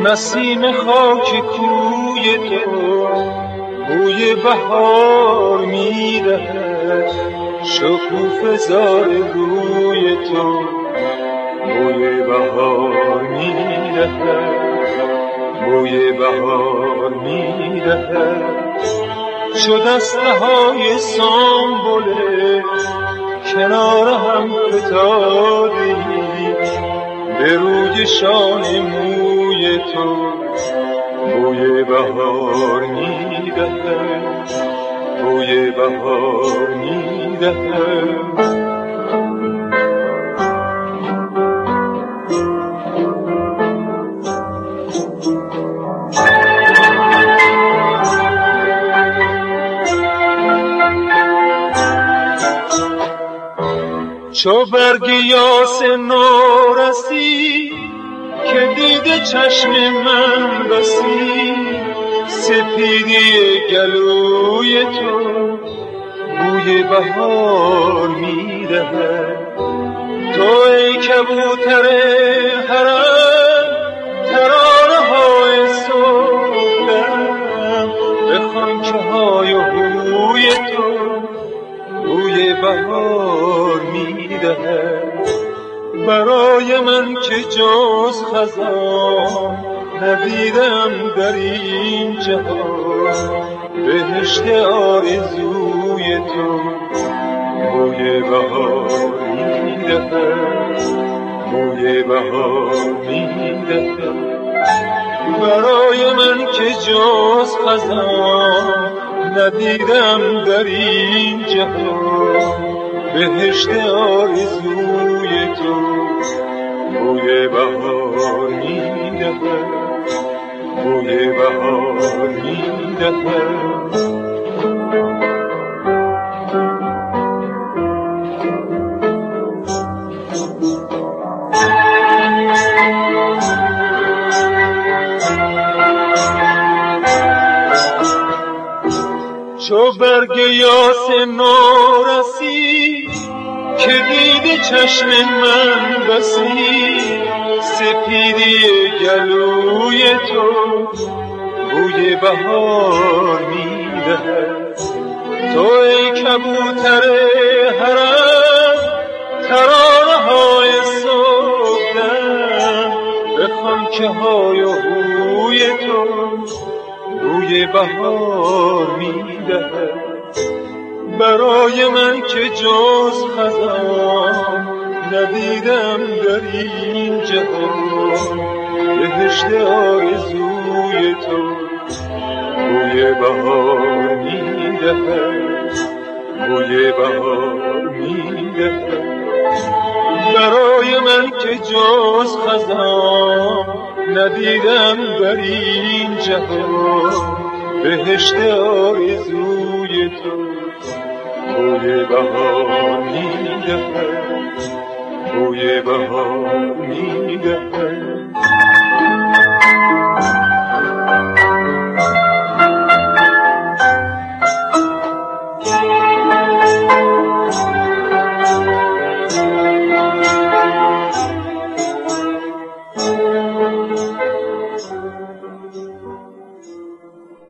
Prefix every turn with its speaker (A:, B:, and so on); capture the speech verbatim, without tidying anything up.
A: نسیم خاک کوی تو بوی بهار میدهد، شکوفه زار روی تو بوی بهار میدهد، بوی بهار میدهد. چو دسته های سنبله کنار هم فتاده‌ای، به روی شانه موی تو بوی بهار میدهد، بوی بهار میدهد. چو برگ یاس نورسی که دیده چشم من بسی، سپیدی گلوی تو بوی بهار میدهد. تو ای کبوتر حرم ترانه های صبحدم، به خوانچه های هوی تو بوی بهار میدهد. برای من که جز خزان ندیدم در این جهان، بهشت آرزوی تو بوی بهار میدهد، بوی بهار میدهد. برای من که جز خزان ندیدم در این جهان، بهشت آرزوی تو بوی بهار میدهد، بوی بهار میدهد. چو برگ یاس نورسی که دیده چشم من بسی، سپیدی گلوی تو بوی بهار میدهد. تو ای کبوتر حرم ترانه های صبحدم، به خوانچه های هوی تو بوی بهار میدهد. برای من که جز خزان ندیدم در این جهان، بهشت آرزوی تو بوی بهار میدهد، بوی بهار میدهد. برای من که جز خزان ندیدم در این جهان، بهشت آرزوی تو بوی بهار میدهد، بوی بهار میدهد.